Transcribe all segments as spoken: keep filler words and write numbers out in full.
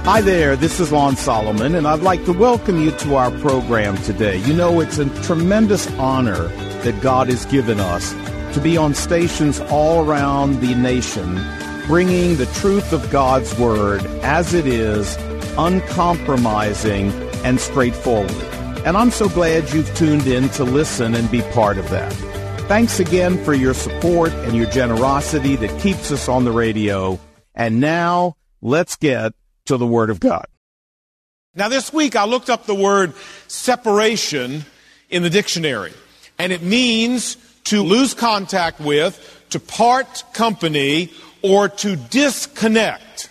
Hi there, this is Lon Solomon, and I'd like to welcome you to our program today. You know, it's a tremendous honor that God has given us to be on stations all around the nation, bringing the truth of God's Word as it is, uncompromising and straightforward. And I'm so glad you've tuned in to listen and be part of that. Thanks again for your support and your generosity that keeps us on the radio. And now, let's get to the Word of God. Now this week I looked up the word separation in the dictionary, and it means to lose contact with, to part company, or to disconnect.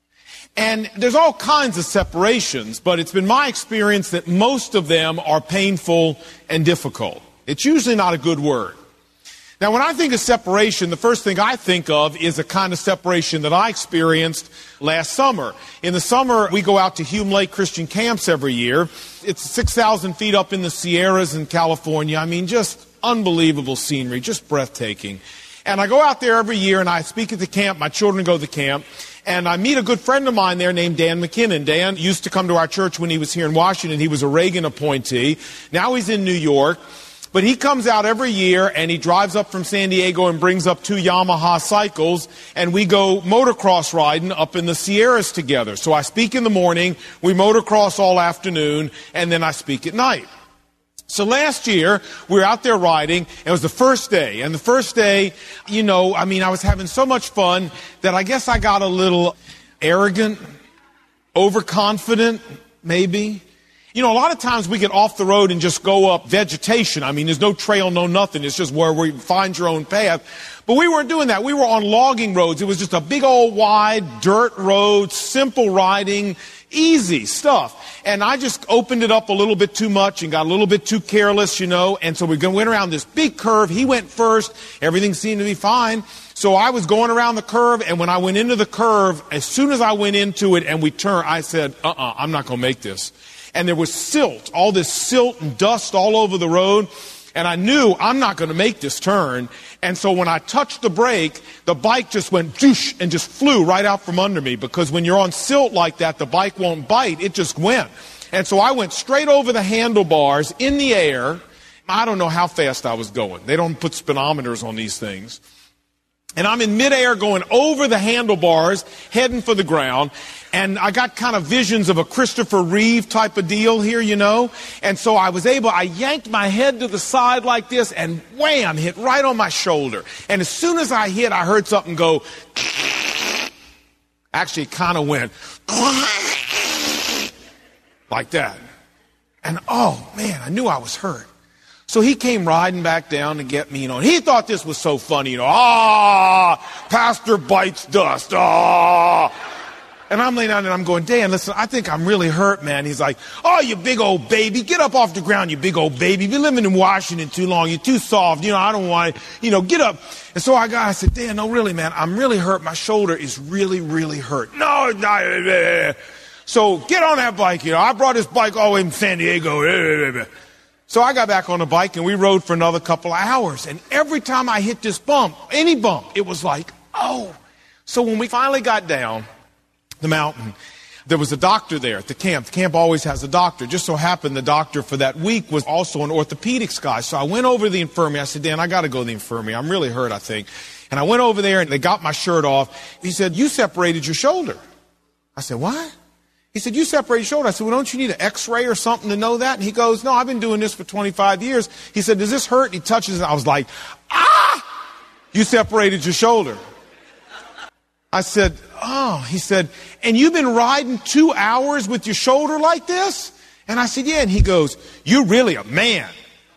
And there's all kinds of separations, but it's been my experience that most of them are painful and difficult. It's usually not a good word. Now, when I think of separation, the first thing I think of is a kind of separation that I experienced last summer. In the summer, we go out to Hume Lake Christian Camps every year. It's six thousand feet up in the Sierras in California. I mean, just unbelievable scenery, just breathtaking. And I go out there every year, and I speak at the camp. My children go to the camp. And I meet a good friend of mine there named Dan McKinnon. Dan used to come to our church when he was here in Washington. He was a Reagan appointee. Now he's in New York. But he comes out every year, and he drives up from San Diego and brings up two Yamaha cycles, and we go motocross riding up in the Sierras together. So I speak in the morning, we motocross all afternoon, and then I speak at night. So last year, we were out there riding, and it was the first day. And the first day, you know, I mean, I was having so much fun that I guess I got a little arrogant, overconfident, maybe. You know, a lot of times we get off the road and just go up vegetation. I mean, there's no trail, no nothing. It's just where we find your own path. But we weren't doing that. We were on logging roads. It was just a big old wide dirt road, simple riding, easy stuff. And I just opened it up a little bit too much and got a little bit too careless, you know. And so we went around this big curve. He went first. Everything seemed to be fine. So I was going around the curve, and when I went into the curve, as soon as I went into it and we turned, I said, uh-uh, I'm not going to make this. And there was silt, all this silt and dust all over the road. And I knew I'm not going to make this turn. And so when I touched the brake, the bike just went doosh and just flew right out from under me. Because when you're on silt like that, the bike won't bite. It just went. And so I went straight over the handlebars in the air. I don't know how fast I was going. They don't put speedometers on these things. And I'm in midair going over the handlebars, heading for the ground. And I got kind of visions of a Christopher Reeve type of deal here, you know. And so I was able, I yanked my head to the side like this and wham, hit right on my shoulder. And as soon as I hit, I heard something go, actually it kind of went like that. And oh man, I knew I was hurt. So he came riding back down to get me, you know, and he thought this was so funny, you know, ah, pastor bites dust, ah. And I'm laying down and I'm going, Dan, listen, I think I'm really hurt, man. He's like, oh, you big old baby, get up off the ground, you big old baby. You've been living in Washington too long, you're too soft, you know, I don't want to, you know, get up. And so I got, I said, Dan, no, really, man, I'm really hurt. My shoulder is really, really hurt. No, it's not. So get on that bike, you know, I brought this bike all the way from San Diego. So I got back on the bike and we rode for another couple of hours. And every time I hit this bump, any bump, it was like, oh. So when we finally got down the mountain, there was a doctor there at the camp. The camp always has a doctor. Just so happened the doctor for that week was also an orthopedics guy. So I went over to the infirmary. I said, Dan, I got to go to the infirmary. I'm really hurt, I think. And I went over there and they got my shirt off. He said, you separated your shoulder. I said, what? He said, you separated your shoulder. I said, well, don't you need an x-ray or something to know that? And he goes, no, I've been doing this for twenty-five years. He said, does this hurt? And he touches it. I was like, ah, you separated your shoulder. I said, oh, he said, and you've been riding two hours with your shoulder like this? And I said, yeah. And he goes, you're really a man.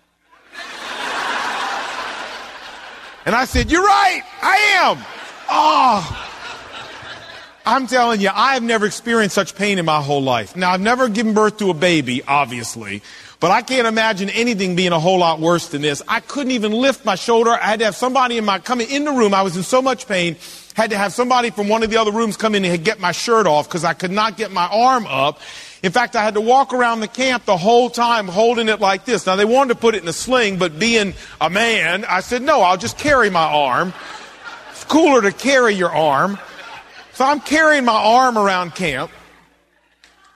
And I said, you're right, I am. Oh, I'm telling you, I have never experienced such pain in my whole life. Now, I've never given birth to a baby, obviously, but I can't imagine anything being a whole lot worse than this. I couldn't even lift my shoulder. I had to have somebody in my, coming in the room. I was in so much pain. Had to have somebody from one of the other rooms come in and get my shirt off because I could not get my arm up. In fact, I had to walk around the camp the whole time holding it like this. Now, they wanted to put it in a sling, but being a man, I said, no, I'll just carry my arm. It's cooler to carry your arm. So I'm carrying my arm around camp.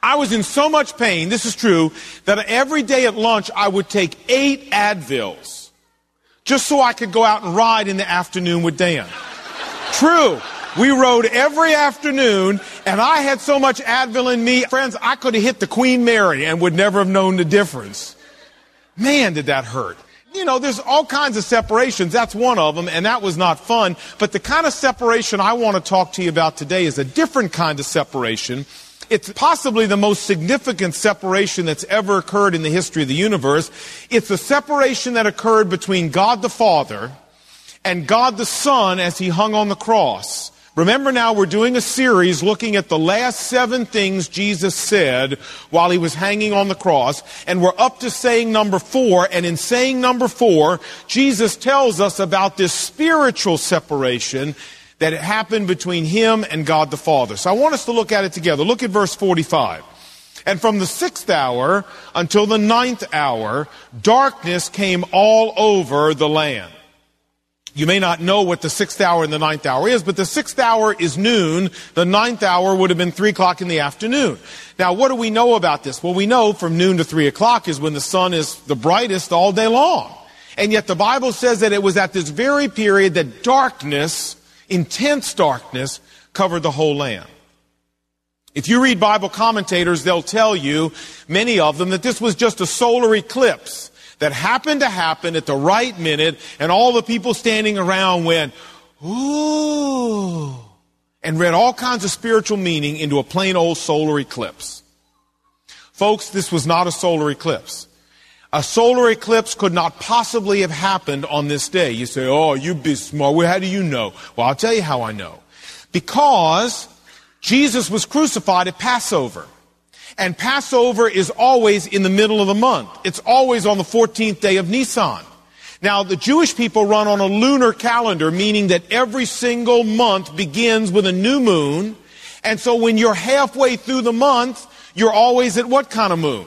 I was in so much pain, this is true, that every day at lunch I would take eight Advils just so I could go out and ride in the afternoon with Dan. True. We rode every afternoon, and I had so much Advil in me, friends, I could have hit the Queen Mary and would never have known the difference. Man, did that hurt. You know, there's all kinds of separations. That's one of them, and that was not fun. But the kind of separation I want to talk to you about today is a different kind of separation. It's possibly the most significant separation that's ever occurred in the history of the universe. It's a separation that occurred between God the Father and God the Son as he hung on the cross. Remember now, we're doing a series looking at the last seven things Jesus said while he was hanging on the cross. And we're up to saying number four. And in saying number four, Jesus tells us about this spiritual separation that happened between him and God the Father. So I want us to look at it together. Look at verse forty-five. And from the sixth hour until the ninth hour, darkness came all over the land. You may not know what the sixth hour and the ninth hour is, but the sixth hour is noon. The ninth hour would have been three o'clock in the afternoon. Now, what do we know about this? Well, we know from noon to three o'clock is when the sun is the brightest all day long. And yet the Bible says that it was at this very period that darkness, intense darkness, covered the whole land. If you read Bible commentators, they'll tell you, many of them, that this was just a solar eclipse that happened to happen at the right minute, and all the people standing around went, ooh, and read all kinds of spiritual meaning into a plain old solar eclipse. Folks, this was not a solar eclipse. A solar eclipse could not possibly have happened on this day. You say, oh, you be smart. Well, how do you know? Well, I'll tell you how I know. Because Jesus was crucified at Passover. And Passover is always in the middle of the month. It's always on the fourteenth day of Nisan. Now, the Jewish people run on a lunar calendar, meaning that every single month begins with a new moon. And so when you're halfway through the month, you're always at what kind of moon?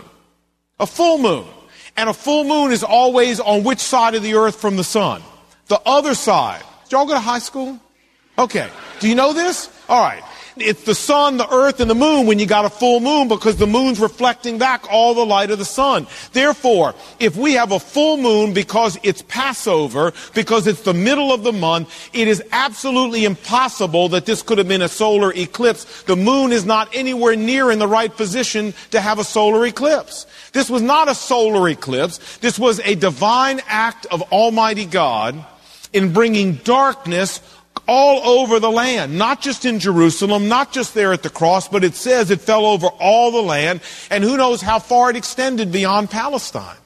A full moon. And a full moon is always on which side of the earth from the sun? The other side. Did y'all go to high school? Okay. Do you know this? All right. It's the sun, the earth, and the moon when you got a full moon, because the moon's reflecting back all the light of the sun. Therefore, if we have a full moon because it's Passover, because it's the middle of the month, it is absolutely impossible that this could have been a solar eclipse. The moon is not anywhere near in the right position to have a solar eclipse. This was not a solar eclipse. This was a divine act of Almighty God in bringing darkness all over the land, not just in Jerusalem, not just there at the cross, but it says it fell over all the land, and who knows how far it extended beyond Palestine.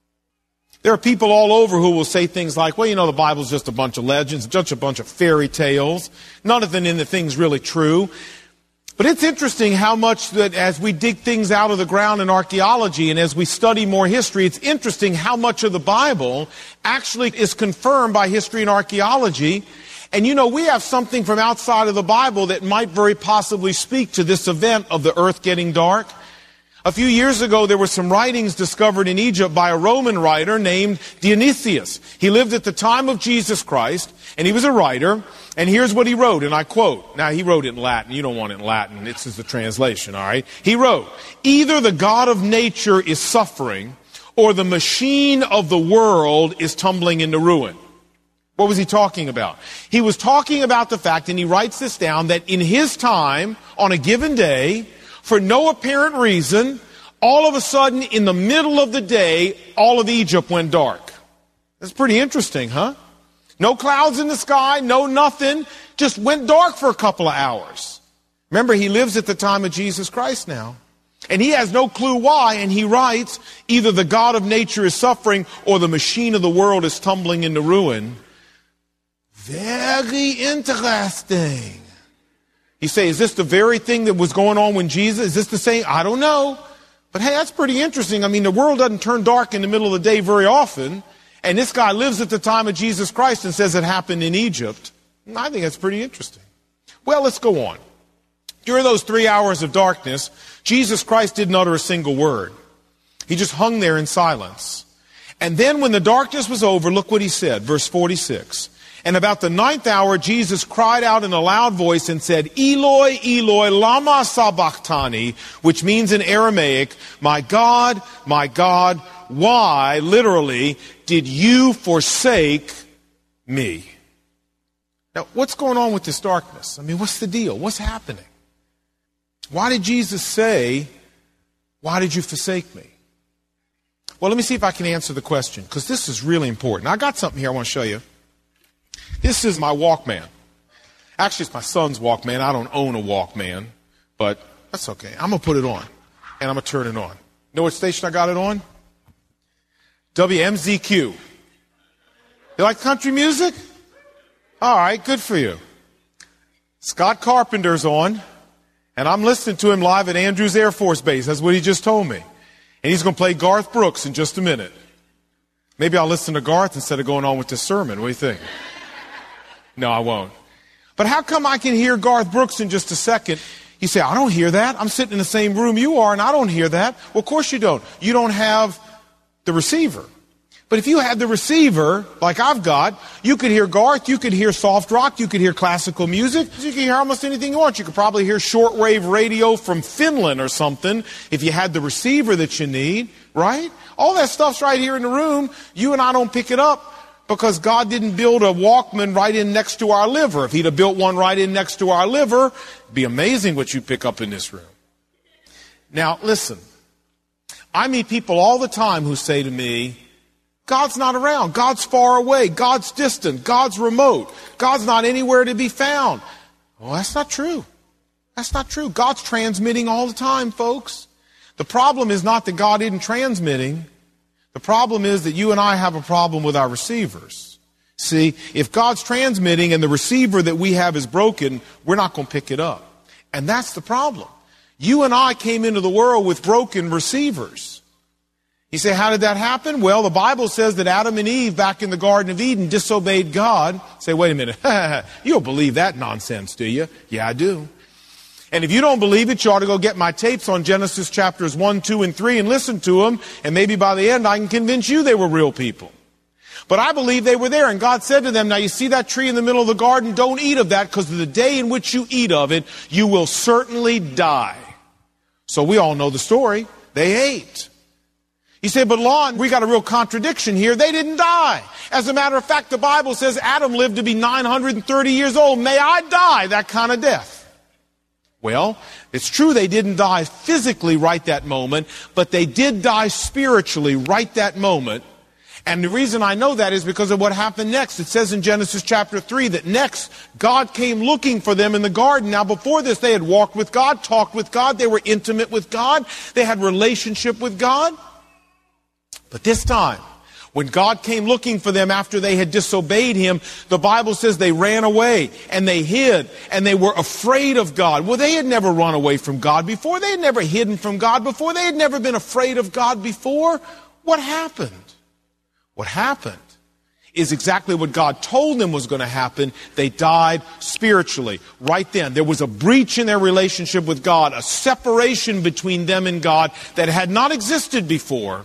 There are people all over who will say things like, well, you know, the Bible's just a bunch of legends, just a bunch of fairy tales. None of them in the thing's really true. But it's interesting how much that as we dig things out of the ground in archaeology and as we study more history, it's interesting how much of the Bible actually is confirmed by history and archaeology. And you know, we have something from outside of the Bible that might very possibly speak to this event of the earth getting dark. A few years ago, there were some writings discovered in Egypt by a Roman writer named Dionysius. He lived at the time of Jesus Christ, and he was a writer. And here's what he wrote, and I quote. Now, he wrote it in Latin. You don't want it in Latin. This is the translation, all right? He wrote, either the God of nature is suffering, or the machine of the world is tumbling into ruin. What was he talking about? He was talking about the fact, and he writes this down, that in his time, on a given day, for no apparent reason, all of a sudden, in the middle of the day, all of Egypt went dark. That's pretty interesting, huh? No clouds in the sky, no nothing, just went dark for a couple of hours. Remember, he lives at the time of Jesus Christ now. And he has no clue why, and he writes, either the God of nature is suffering, or the machine of the world is tumbling into ruin. Very interesting. You say, is this the very thing that was going on when Jesus? Is this the same? I don't know. But hey, that's pretty interesting. I mean, the world doesn't turn dark in the middle of the day very often. And this guy lives at the time of Jesus Christ and says it happened in Egypt. I think that's pretty interesting. Well, let's go on. During those three hours of darkness, Jesus Christ didn't utter a single word. He just hung there in silence. And then when the darkness was over, look what he said, verse forty-six. And about the ninth hour, Jesus cried out in a loud voice and said, Eloi, Eloi, lama sabachthani, which means in Aramaic, my God, my God, why, literally, did you forsake me? Now, what's going on with this darkness? I mean, what's the deal? What's happening? Why did Jesus say, why did you forsake me? Well, let me see if I can answer the question, because this is really important. I got something here I want to show you. This is my Walkman. Actually, it's my son's Walkman. I don't own a Walkman, but that's okay. I'm going to put it on, and I'm going to turn it on. Know what station I got it on? W M Z Q. You like country music? All right, good for you. Scott Carpenter's on, and I'm listening to him live at Andrews Air Force Base. That's what he just told me. And he's going to play Garth Brooks in just a minute. Maybe I'll listen to Garth instead of going on with this sermon. What do you think? No, I won't. But how come I can hear Garth Brooks in just a second? You say, I don't hear that. I'm sitting in the same room you are, and I don't hear that. Well, of course you don't. You don't have the receiver. But if you had the receiver, like I've got, you could hear Garth, you could hear soft rock, you could hear classical music, you could hear almost anything you want. You could probably hear shortwave radio from Finland or something if you had the receiver that you need, right? All that stuff's right here in the room. You and I don't pick it up because God didn't build a Walkman right in next to our liver. If he'd have built one right in next to our liver, it'd be amazing what you pick up in this room. Now, listen. I meet people all the time who say to me, God's not around. God's far away. God's distant. God's remote. God's not anywhere to be found. Well, that's not true. That's not true. God's transmitting all the time, folks. The problem is not that God isn't transmitting. The problem is that you and I have a problem with our receivers. See, if God's transmitting and the receiver that we have is broken, we're not going to pick it up. And that's the problem. You and I came into the world with broken receivers. You say, how did that happen? Well, the Bible says that Adam and Eve back in the Garden of Eden disobeyed God. Say, wait a minute. You don't believe that nonsense, do you? Yeah, I do. And if you don't believe it, you ought to go get my tapes on Genesis chapters one, two, and three and listen to them. And maybe by the end I can convince you they were real people. But I believe they were there. And God said to them, now you see that tree in the middle of the garden? Don't eat of that, because the day in which you eat of it, you will certainly die. So we all know the story. They ate. You say, but Lon, we got a real contradiction here. They didn't die. As a matter of fact, the Bible says Adam lived to be nine hundred thirty years old. May I die that kind of death. Well, it's true they didn't die physically right that moment, but they did die spiritually right that moment. And the reason I know that is because of what happened next. It says in Genesis chapter three that next, God came looking for them in the garden. Now before this, they had walked with God, talked with God, they were intimate with God, they had relationship with God. But this time, when God came looking for them after they had disobeyed him, the Bible says they ran away and they hid and they were afraid of God. Well, they had never run away from God before. They had never hidden from God before. They had never been afraid of God before. What happened? What happened is exactly what God told them was going to happen. They died spiritually right then. There was a breach in their relationship with God, a separation between them and God that had not existed before.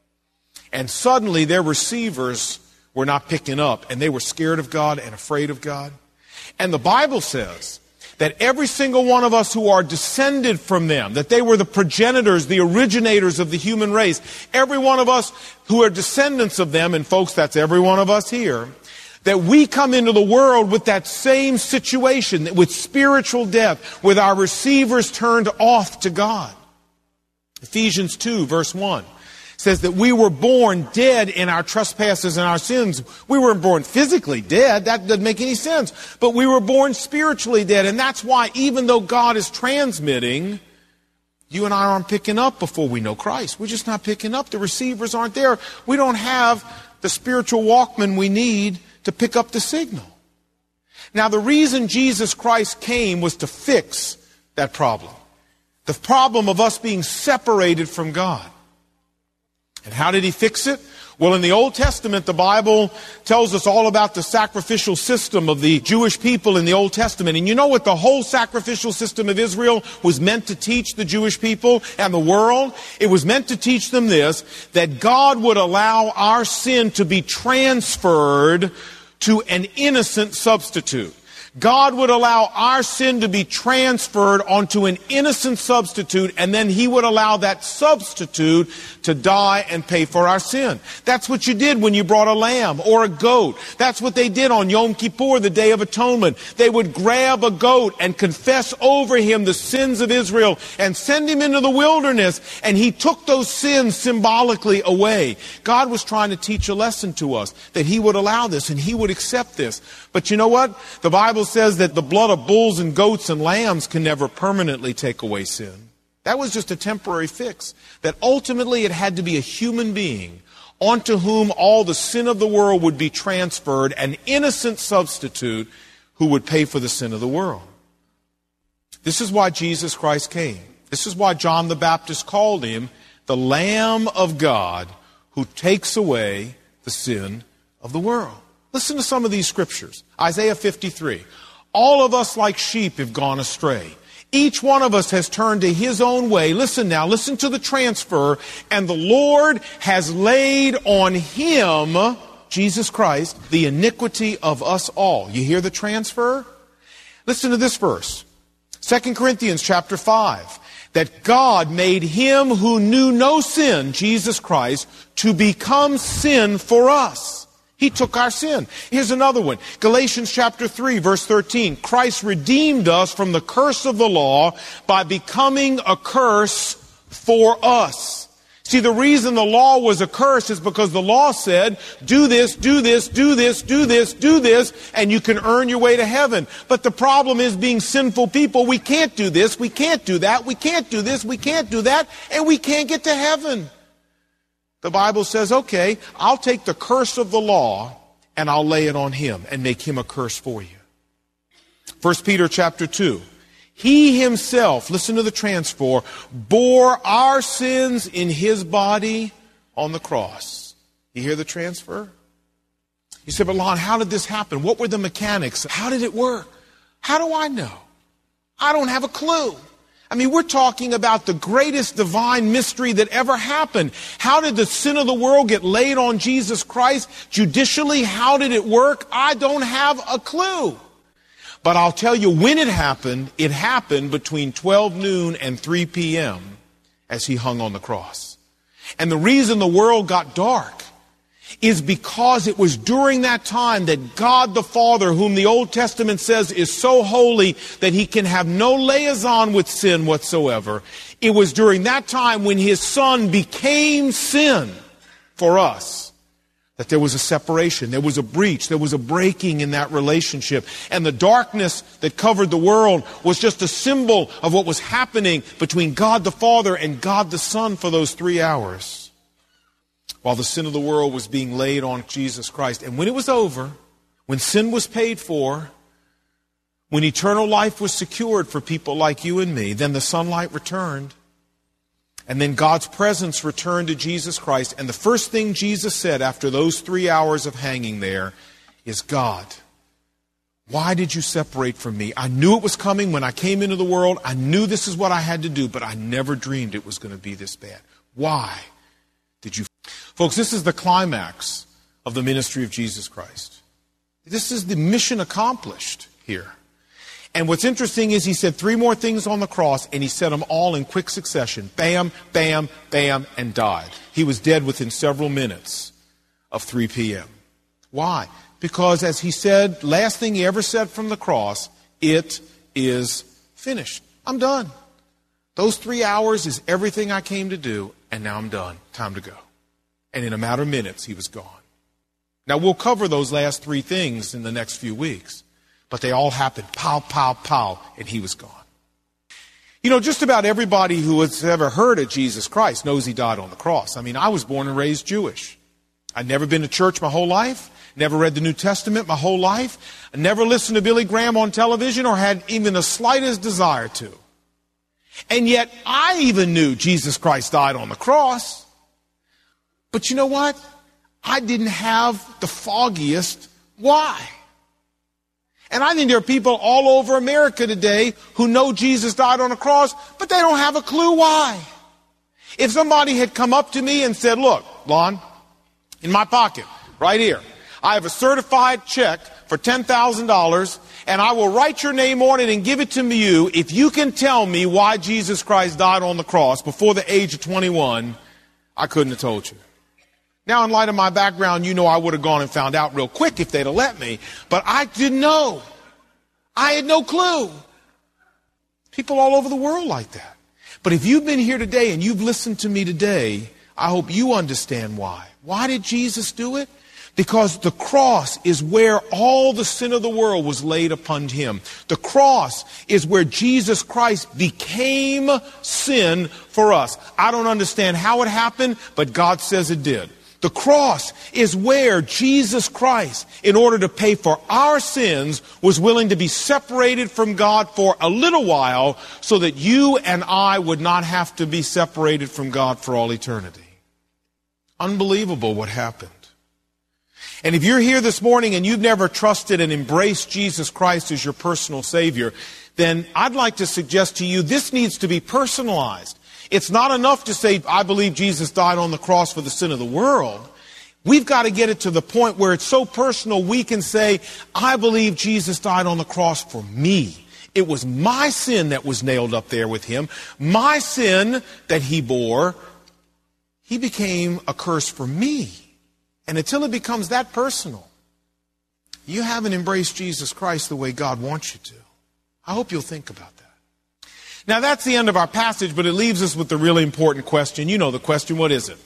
And suddenly their receivers were not picking up, and they were scared of God and afraid of God. And the Bible says that every single one of us who are descended from them, that they were the progenitors, the originators of the human race, every one of us who are descendants of them, and folks, that's every one of us here, that we come into the world with that same situation, with spiritual death, with our receivers turned off to God. Ephesians two, verse one. Says that we were born dead in our trespasses and our sins. We weren't born physically dead. That doesn't make any sense. But we were born spiritually dead. And that's why even though God is transmitting, you and I aren't picking up before we know Christ. We're just not picking up. The receivers aren't there. We don't have the spiritual Walkman we need to pick up the signal. Now, the reason Jesus Christ came was to fix that problem. The problem of us being separated from God. And how did he fix it? Well, in the Old Testament, the Bible tells us all about the sacrificial system of the Jewish people in the Old Testament. And you know what the whole sacrificial system of Israel was meant to teach the Jewish people and the world? It was meant to teach them this, that God would allow our sin to be transferred to an innocent substitute. God would allow our sin to be transferred onto an innocent substitute, and then he would allow that substitute to die and pay for our sin. That's what you did when you brought a lamb or a goat. That's what they did on Yom Kippur, the Day of Atonement. They would grab a goat and confess over him the sins of Israel and send him into the wilderness, and he took those sins symbolically away. God was trying to teach a lesson to us, that he would allow this and he would accept this. But you know what? The Bible says that the blood of bulls and goats and lambs can never permanently take away sin. That was just a temporary fix. That ultimately it had to be a human being onto whom all the sin of the world would be transferred, an innocent substitute who would pay for the sin of the world. This is why Jesus Christ came. This is why John the Baptist called him the Lamb of God who takes away the sin of the world. Listen to some of these scriptures. Isaiah fifty-three. All of us like sheep have gone astray. Each one of us has turned to his own way. Listen now, listen to the transfer. And the Lord has laid on him, Jesus Christ, the iniquity of us all. You hear the transfer? Listen to this verse. Second Corinthians chapter five. That God made him who knew no sin, Jesus Christ, to become sin for us. He took our sin. Here's another one. Galatians chapter three, verse thirteen. Christ redeemed us from the curse of the law by becoming a curse for us. See, the reason the law was a curse is because the law said, do this, do this, do this, do this, do this, and you can earn your way to heaven. But the problem is, being sinful people, we can't do this, we can't do that, we can't do this, we can't do that, and we can't get to heaven. The Bible says, okay, I'll take the curse of the law and I'll lay it on him and make him a curse for you. First Peter chapter two. He himself, listen to the transfer, bore our sins in his body on the cross. You hear the transfer? You say, but Lon, how did this happen? What were the mechanics? How did it work? How do I know? I don't have a clue. I mean, we're talking about the greatest divine mystery that ever happened. How did the sin of the world get laid on Jesus Christ? Judicially, how did it work? I don't have a clue. But I'll tell you when it happened. It happened between twelve noon and three p.m. as he hung on the cross. And the reason the world got dark is because it was during that time that God the Father, whom the Old Testament says is so holy that he can have no liaison with sin whatsoever, it was during that time when his Son became sin for us that there was a separation, there was a breach, there was a breaking in that relationship. And the darkness that covered the world was just a symbol of what was happening between God the Father and God the Son for those three hours. While the sin of the world was being laid on Jesus Christ. And when it was over, when sin was paid for, when eternal life was secured for people like you and me, then the sunlight returned. And then God's presence returned to Jesus Christ. And the first thing Jesus said after those three hours of hanging there is, God, why did you separate from me? I knew it was coming when I came into the world. I knew this is what I had to do, but I never dreamed it was going to be this bad. Why did you? Folks, this is the climax of the ministry of Jesus Christ. This is the mission accomplished here. And what's interesting is he said three more things on the cross, and he said them all in quick succession. Bam, bam, bam, and died. He was dead within several minutes of three p.m. Why? Because as he said, last thing he ever said from the cross, it is finished. I'm done. Those three hours is everything I came to do, and now I'm done. Time to go. And in a matter of minutes, he was gone. Now, we'll cover those last three things in the next few weeks. But they all happened, pow, pow, pow, and he was gone. You know, just about everybody who has ever heard of Jesus Christ knows he died on the cross. I mean, I was born and raised Jewish. I'd never been to church my whole life, never read the New Testament my whole life, I never listened to Billy Graham on television or had even the slightest desire to. And yet, I even knew Jesus Christ died on the cross. But you know what? I didn't have the foggiest why. And I think there are people all over America today who know Jesus died on the cross, but they don't have a clue why. If somebody had come up to me and said, look, Lon, in my pocket, right here, I have a certified check for ten thousand dollars, and I will write your name on it and give it to you if you can tell me why Jesus Christ died on the cross before the age of twenty-one. I couldn't have told you. Now, in light of my background, you know I would have gone and found out real quick if they'd have let me, but I didn't know. I had no clue. People all over the world like that. But if you've been here today and you've listened to me today, I hope you understand why. Why did Jesus do it? Because the cross is where all the sin of the world was laid upon him. The cross is where Jesus Christ became sin for us. I don't understand how it happened, but God says it did. The cross is where Jesus Christ, in order to pay for our sins, was willing to be separated from God for a little while so that you and I would not have to be separated from God for all eternity. Unbelievable what happened. And if you're here this morning and you've never trusted and embraced Jesus Christ as your personal Savior, then I'd like to suggest to you this needs to be personalized. It's not enough to say, I believe Jesus died on the cross for the sin of the world. We've got to get it to the point where it's so personal we can say, I believe Jesus died on the cross for me. It was my sin that was nailed up there with him. My sin that he bore. He became a curse for me. And until it becomes that personal, you haven't embraced Jesus Christ the way God wants you to. I hope you'll think about that. Now, that's the end of our passage, but it leaves us with the really important question. You know the question, what is it?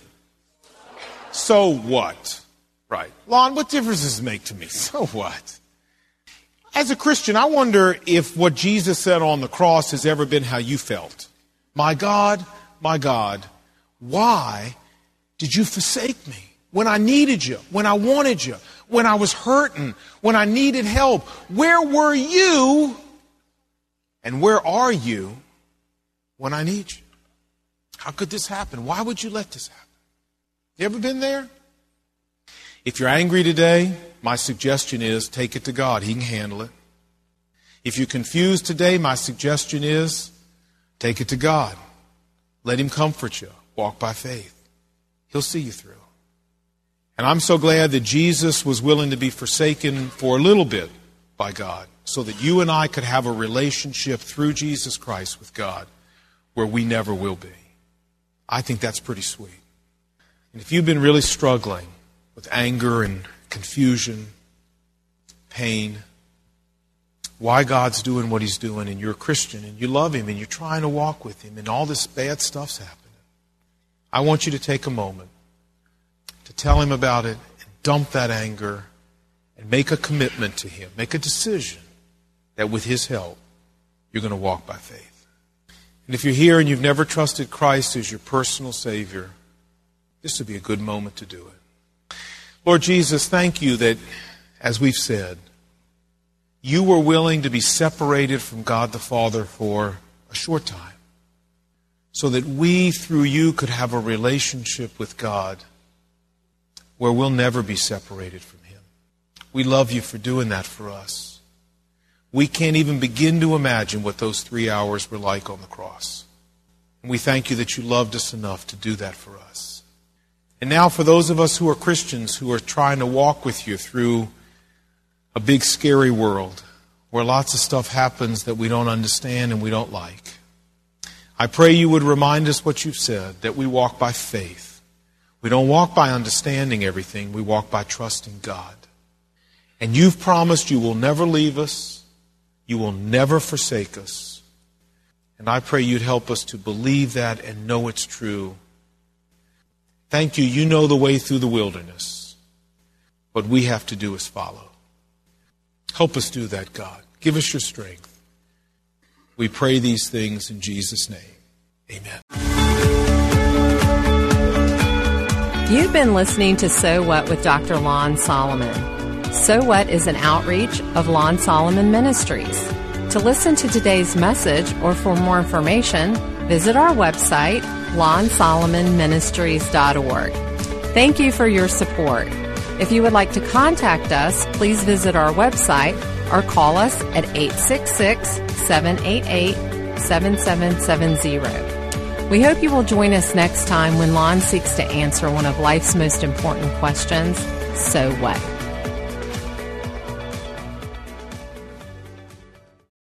So what? Right. Lon, what difference does it make to me? So what? As a Christian, I wonder if what Jesus said on the cross has ever been how you felt. My God, my God, why did you forsake me? When I needed you, when I wanted you, when I was hurting, when I needed help, where were you? And where are you when I need you? How could this happen? Why would you let this happen? You ever been there? If you're angry today, my suggestion is take it to God. He can handle it. If you're confused today, my suggestion is take it to God. Let him comfort you. Walk by faith. He'll see you through. And I'm so glad that Jesus was willing to be forsaken for a little bit by God so that you and I could have a relationship through Jesus Christ with God where we never will be. I think that's pretty sweet. And if you've been really struggling with anger and confusion, pain, why God's doing what he's doing, and you're a Christian and you love him and you're trying to walk with him and all this bad stuff's happening, I want you to take a moment to tell him about it and dump that anger and make a commitment to him. Make a decision that with his help, you're going to walk by faith. And if you're here and you've never trusted Christ as your personal Savior, this would be a good moment to do it. Lord Jesus, thank you that, as we've said, you were willing to be separated from God the Father for a short time so that we, through you, could have a relationship with God where we'll never be separated from him. We love you for doing that for us. We can't even begin to imagine what those three hours were like on the cross. And we thank you that you loved us enough to do that for us. And now for those of us who are Christians who are trying to walk with you through a big scary world where lots of stuff happens that we don't understand and we don't like, I pray you would remind us what you've said, that we walk by faith. We don't walk by understanding everything. We walk by trusting God. And you've promised you will never leave us. You will never forsake us. And I pray you'd help us to believe that and know it's true. Thank you. You know the way through the wilderness. What we have to do is follow. Help us do that, God. Give us your strength. We pray these things in Jesus' name. Amen. You've been listening to So What with Doctor Lon Solomon. So What is an outreach of Lon Solomon Ministries. To listen to today's message or for more information, visit our website, lon solomon ministries dot org. Thank you for your support. If you would like to contact us, please visit our website or call us at eight six six, seven eight eight, seven seven seven zero. We hope you will join us next time when Lon seeks to answer one of life's most important questions, so what?